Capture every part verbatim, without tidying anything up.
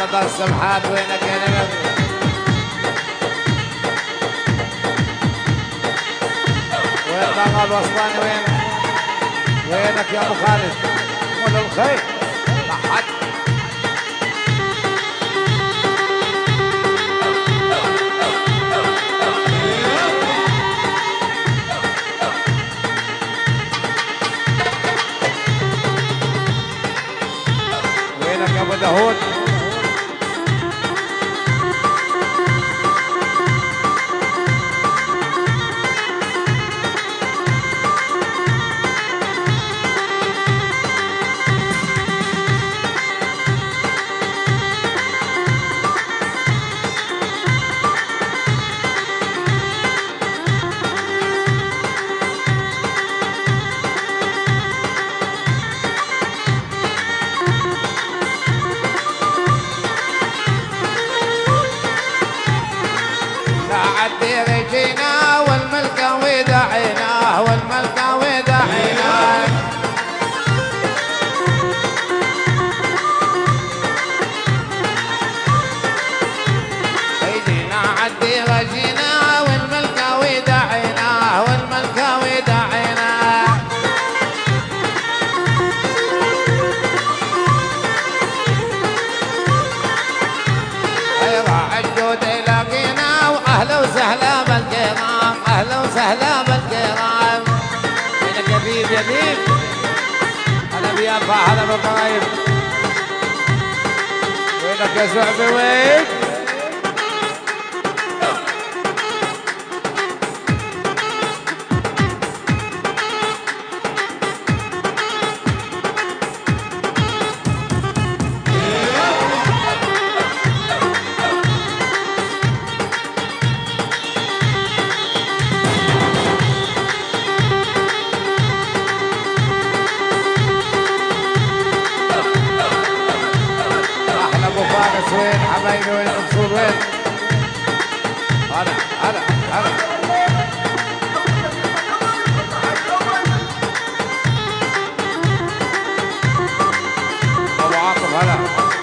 على دار السمحات وينك يا نمر؟ وين طاقة الوصلاني وين؟ وينك يا ابو خالد؟ ولا الخير؟ لحد وينك يا ابو داوود؟ رجينا والملكة ودعينا والملكة ودعينا رجينا عدي رجينا والملكة ودعينا والملكة ودعينا ايضا الجود لقينا واهلا وسهلا بالكرام اهلا وسهلا بالكرام وينك يا بيب يا بيب هلا بيافا هلا بالقرايب وينك يا زعبي وين وين حبايبي وين المقصود وين؟ هلا هلا هلا ابو عاطف هلا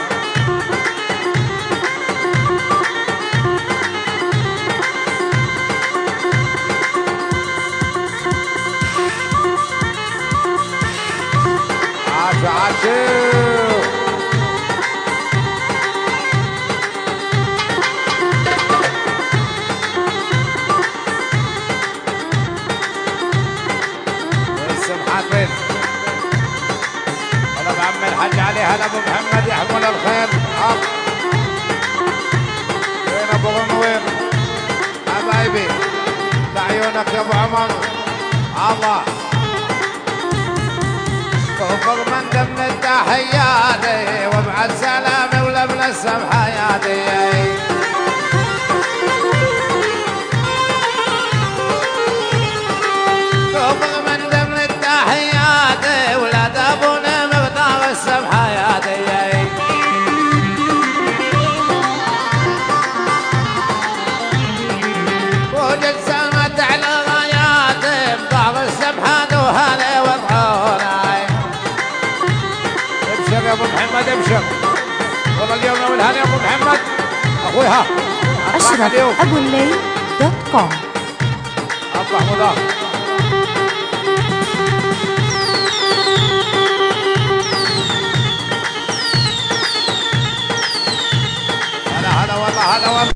عاشو عاشو هلا بعم الحاج علي هلا ابو محمد يحمل الخير حق وين ابو غنوير حبايبي لعيونك يا ابو عمر الله وفضل من ضمن التحياتي وابعد سلامي ولمن السمحياتي وفضل من ضمن التحياتي ولاد ابونا مقدار السمحياتي وجد سمت على غاياتي بضار السمحات وهلا وضعونا ابشر يا ابو محمد ابشر والله اليوم والهنا يا ابو محمد اخوي ها اشرف ابو الليل دوت كوم اطلع مضاف هلا هلا والله هلا والله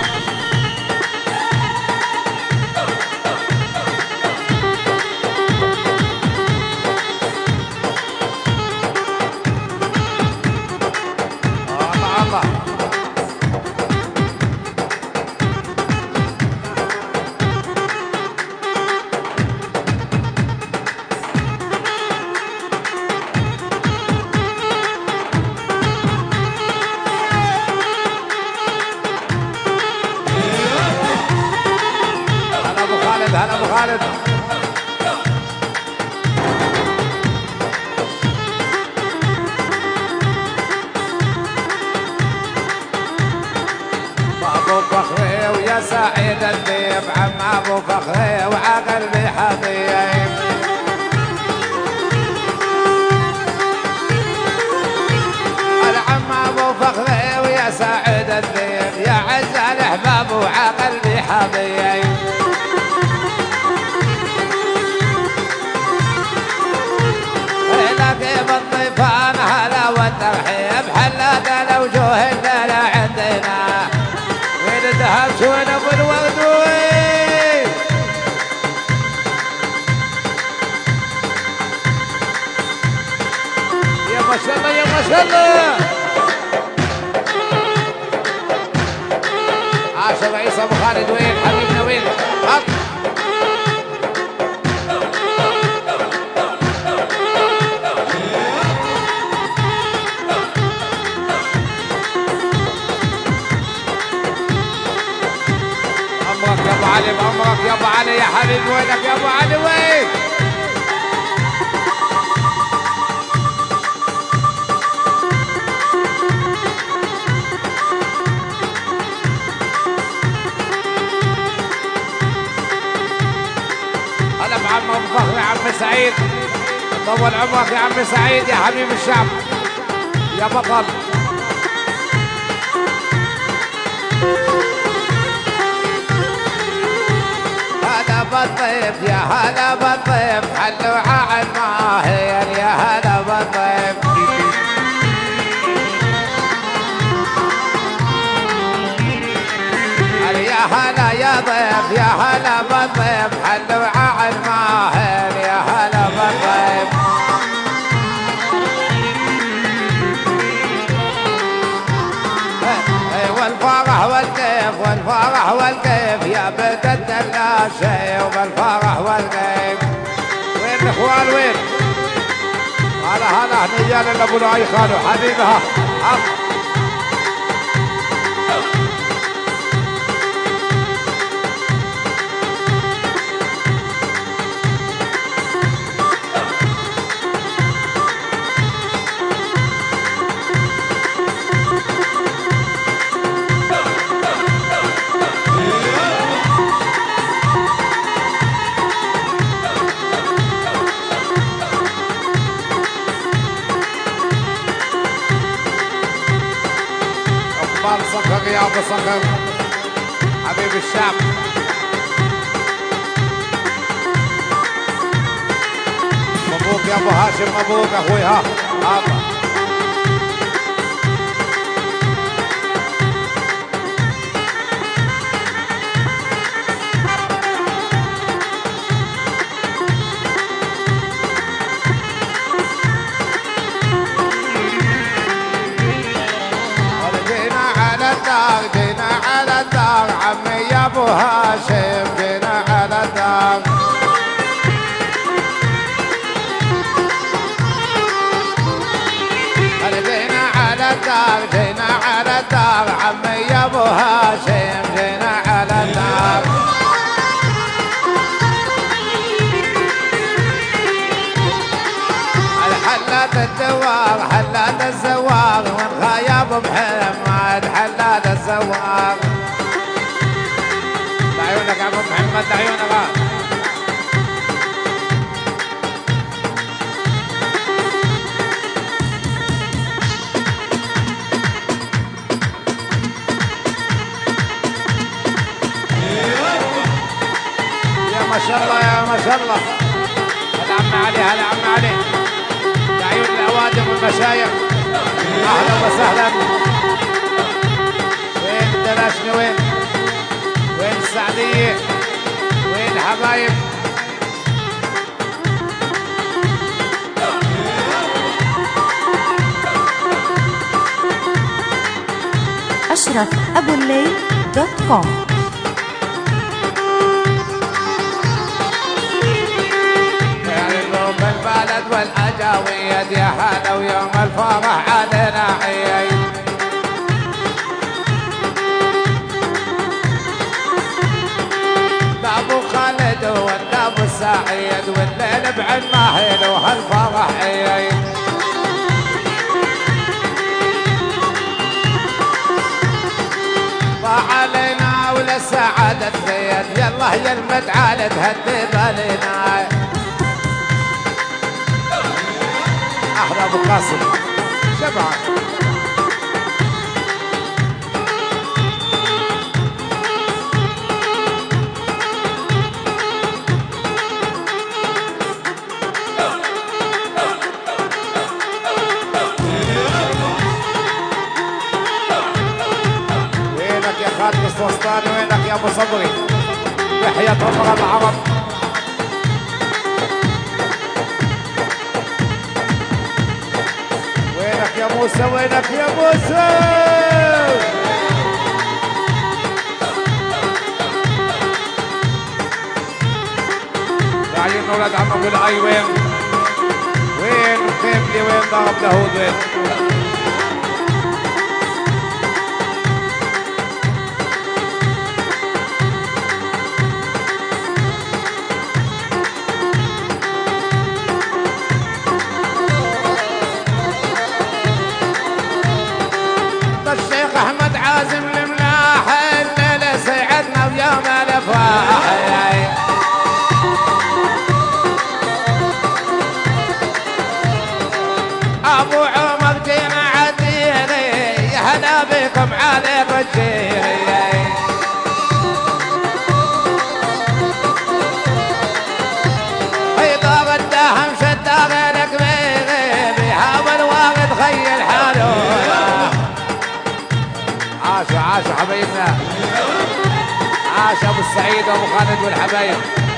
هلا ابو خالد ابو فخري ويا سعيد الضيف عم ابو فخري وعقلبي حبيب العم ابو فخري ويا بيي لك بالضيفان هلا والترحيب حلات الوجوه الليلة عندنا وين الذهب شوين ابو الورد وين يا ما شاء الله يا ما شاء الله عاشر عيسى ابو خالد وين حبيبنا وين حط يا ابو علي بعمرك يا ابو علي يا حبيبي وينك يا ابو علي وين هلا بعم ابو فخر يا عم سعيد طول عمرك يا عم سعيد يا حبيب الشعب يا بطل هلا بالضيف يا هلا بالضيف حلوا على الماهر يا هلا بالضيف يا هلا يا ضيف يا هلا بالضيف حلوا على الماهر يا هلا بالضيف والفرح والكيف والفرح والكيف يا بنت الدلاشة وبالفرح والكيف وين الاخوان وين؟ هلا هلا رجال ابو لؤي خالو حبيبها صقر يا ابو صقر حبيب الشعب مبروك يا ابو هاشم مبروك اخوي ها هذا جينا على الدار عمي يا ابو هاشم جينا على الدار جينا على الدار جينا على الدار عمي يا ابو هاشم جينا على الدار حلات الدوار حلات الزوار وانخا يا ابو محمد حلات الزوار لعيونك يا ابو محمد لعيونك يا ما شاء الله يا ما شاء الله هلا عم علي هلا عم علي عيون الأوادم والمشايخ أهلا وسهلا وين الدلاشني وين وين السعدية وين الحبايب أشرف أبو الليل دوت كوم البلد والأجاويد يا هلا ويوم الفرح علينا عيد ابو خالد ولا ابو سعيد والليل بعد ما هيل وهالفرح عيد علينا ولا سعادة زيد يلا يا المتعالة تهدي بالنا أحلى أبو قاسم شبعا الفستاني وينك يا ابو صبري؟ وحياة عمر العرب. وينك يا موسى؟ وينك يا موسى؟ يا عيون ولاد عم ابو العي وين؟ وين مخيملي؟ وين ضرب داوود؟ وين؟ الشيخ احمد عازم الملاح الليله سيعدنا ويوم الافراح. ابو عمر جينا عديني يا هلا بكم عليك الجيري. اذا الدهم شد غيرك بيغي بيحاول واخد خيل حاله. عاشوا عاشوا حبايبنا، عاش ابو السعيد وابو خالد والحبايب.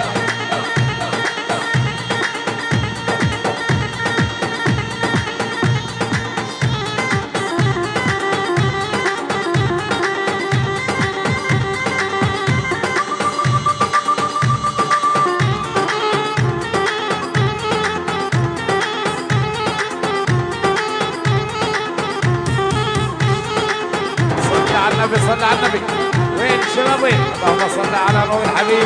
صلى على النبي. وين الشباب وين؟ اللهم صل على نور الحبيب.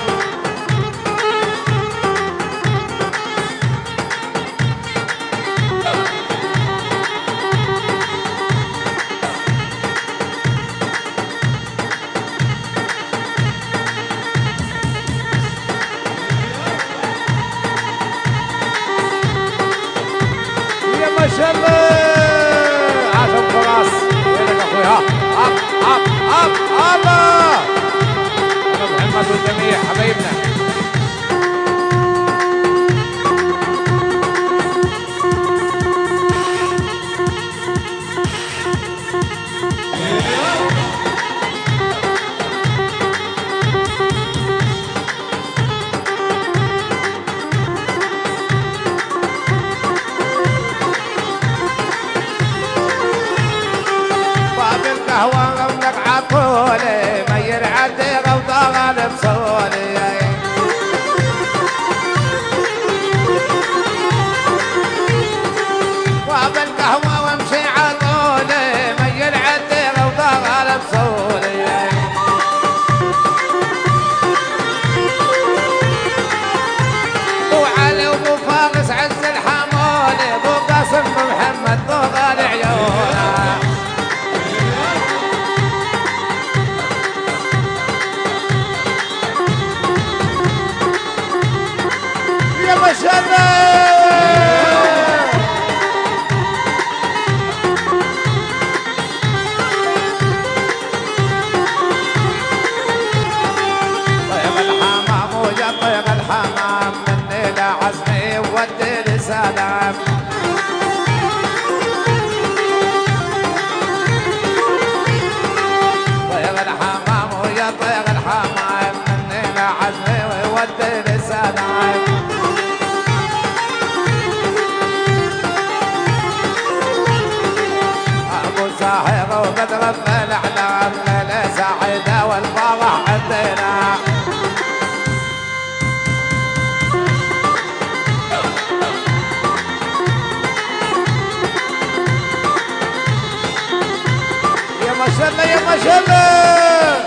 يا ما شاء الله عاشوا الفراس. وينك اخوي؟ ها اب اب اب الله. ابو محمد والجميع حبايبنا. قهوة غملك عطولي مير عدي غوطة غالب صولي. وابل قهوة وامشي عطولي مير عدي غوطة غالب صولي. وعلي وابو فارس عز الحمولي ابو قاسم محمد ذو غالي عيونه. ما شاء الله. طيب الحمام ويا طيب الحمام مني لعزمي وودي لي سلام. طيب الحمام ويا طيب الحمام مني لعزمي وودي لي سلام. ساحر وبدر الاعلام ليله سعيده والفرح عندنا. يا ما شاء الله يا ما شاء الله.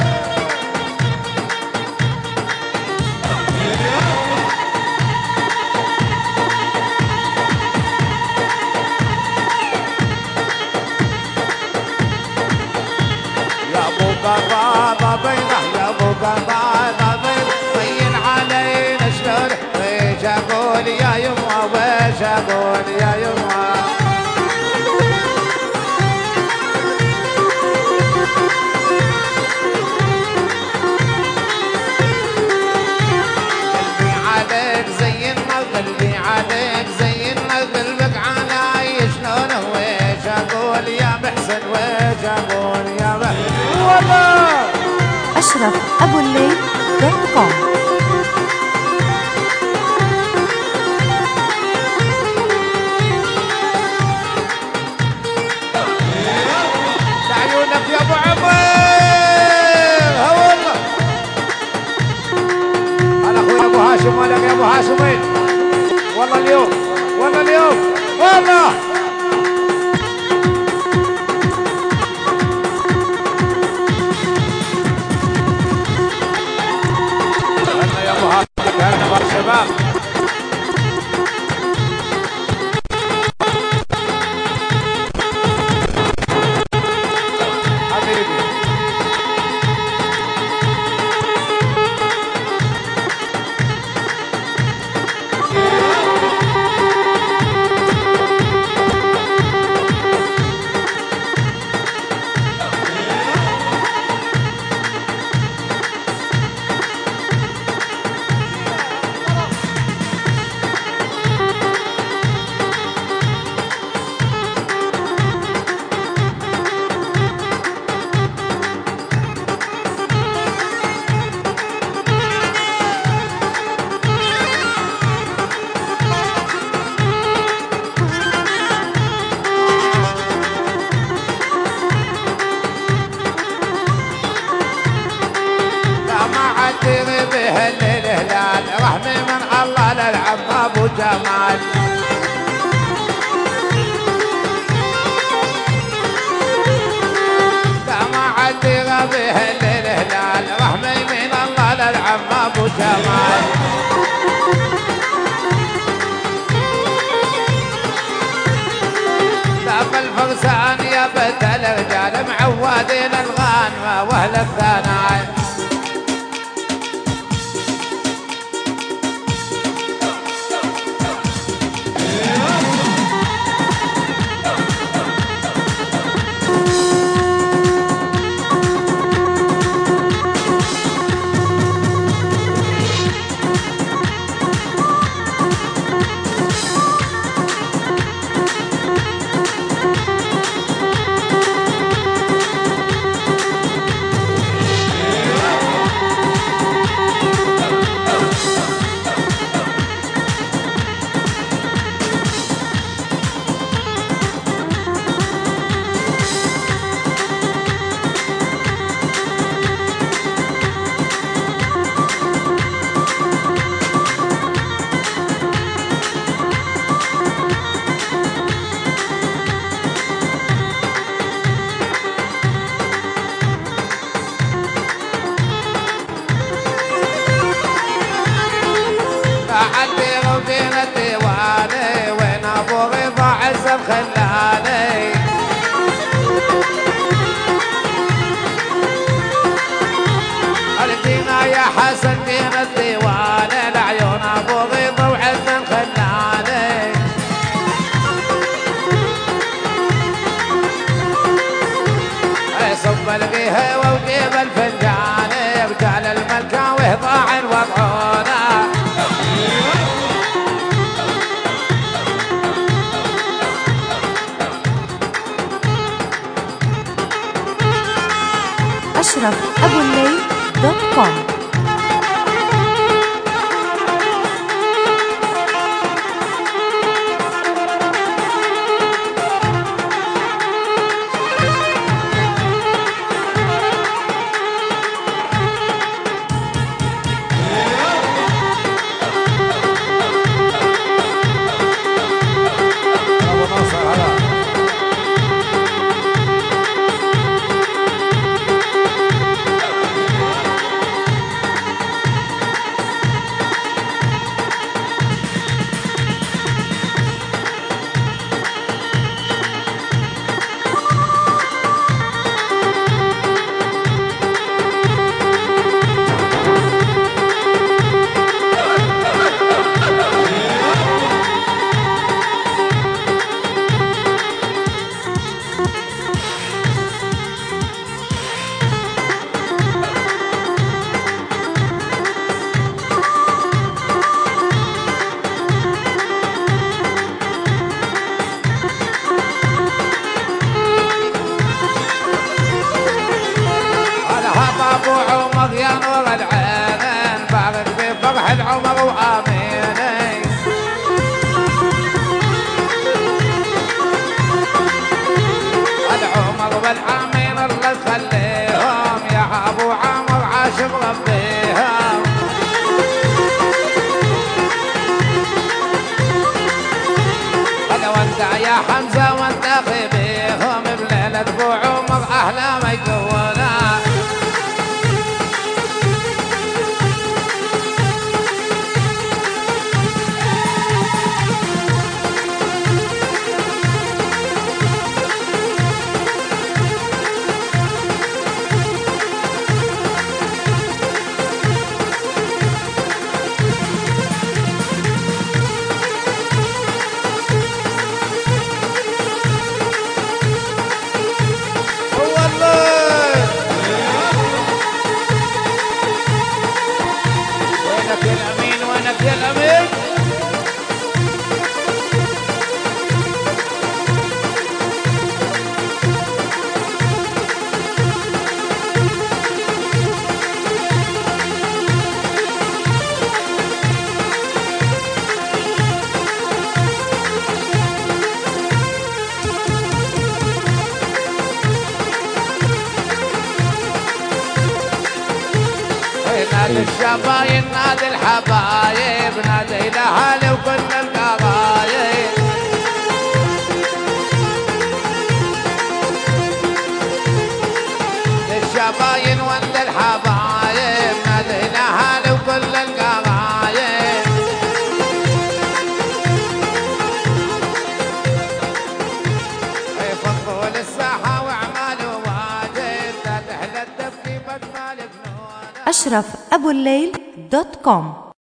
قضاء بينه يا ابو قضاء بينه طين علينا شلون ويش اقول يا يما ويش اقول يا يما. قلبي عليك زي النغل قلبي عليك زي النغل بك علي شلون ويش اقول يا محسن ويش اقول يا محسن والله. أشرف أبو الليل دوت كوم. لعيونك يا ابو عمر، ها والله. هلا اخوي ابو هاشم، مالك يا ابو هاشمين؟ والله اليوم، والله اليوم، والله. هلا يا ابو هاشم، هلا مع الشباب. رحمي من الله للعم ابو جمال. لا ما عاد يغبيه الهلال، رحمي من الله للعم ابو جمال. لا بالفرسان يا بنت الرجال معودين الغانمه واهل الثنايا. عدي وبين الديواني وين ابو رضا عزم خلاني. الدينا يا حسن بين الديواني لعيون ابو رضا وعزم خلاني. صب القهوه وجيب الفنجاني رجال الملكاوي ضاع وضعونا. أشرف أبو الليل دوت كوم. وقع يا حمزة والتقي بيهم بليلة ابو عمر احلى ما يكونا. نادي الشباين نادي الحبايب نادي الاهالي وكل القرايب. الشباين وانت الحبايب نادي الاهالي وكل القرايب. يفضوا للساحه واعمالوا واجب لا تحلى الدفي بجمال بنور. أشرف أبو الليل دوت كوم.